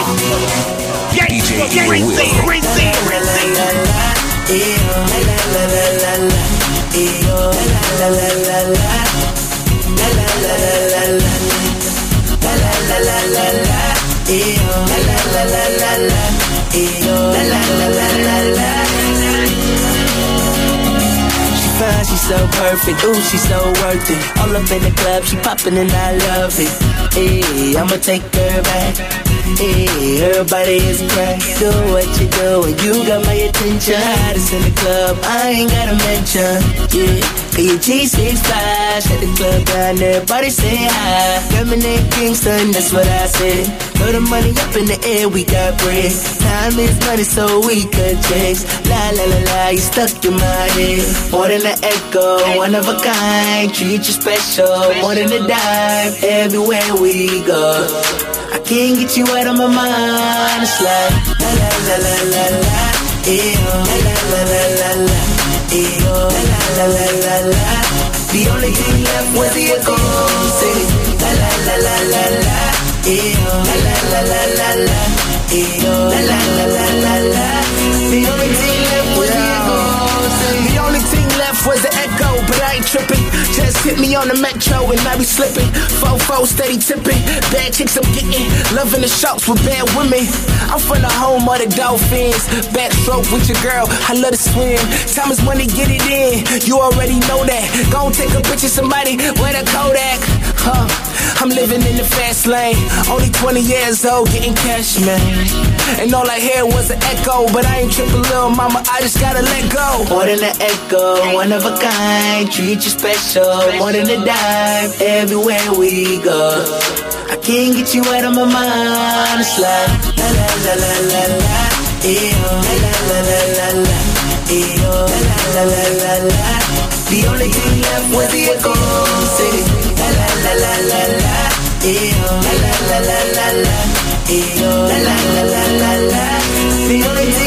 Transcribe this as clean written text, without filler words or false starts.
DJ She's so perfect, ooh, she's so worth it. All up in the club, she poppin' and I love it. Hey, I'ma take her back. Hey, her body is crack. Do what you do, and you got my attention. Hottest in the club, I ain't gotta mention. Yeah, your G6 flash at the club down there, everybody say hi. Lemonade Kingston, that's what I said. Throw the money up in the air, we got bread. Time is money, so we could chase. La la la la, you stuck in my head. More than an echo, one of a kind. Treat you special, more than a dime. Everywhere we go, I can't get you out of my mind. It's like la la la la la la, la la la la la la, la la la la la. The only thing left was the echo. Say la la la la la la, la la la la la la, la la la la la la. The only thing left was the echo. The only thing left was the echo, but I ain't tripping. Just hit me on the metro and I be slipping. Fofo steady tipping. Bad chicks I'm getting. Loving the shops with bad women. I'm from the home of the Dolphins. Backstroke with your girl, I love to swim. Time is money, get it in. You already know that. Gon' take a picture, somebody with a Kodak. I'm living in the fast lane. Only 20 years old, getting cash, man. And all I hear was an echo, but I ain't tripping, little mama, I just gotta let go. More than an echo, one of a kind. Treat you special, more than a dime. Everywhere we go, I can't get you out of my mind. It's like la la la la la la, la la la la la la, la la la la la. The only thing left was the echo. Say la la la la la la, la la la la la la, la la la la la la. The only thing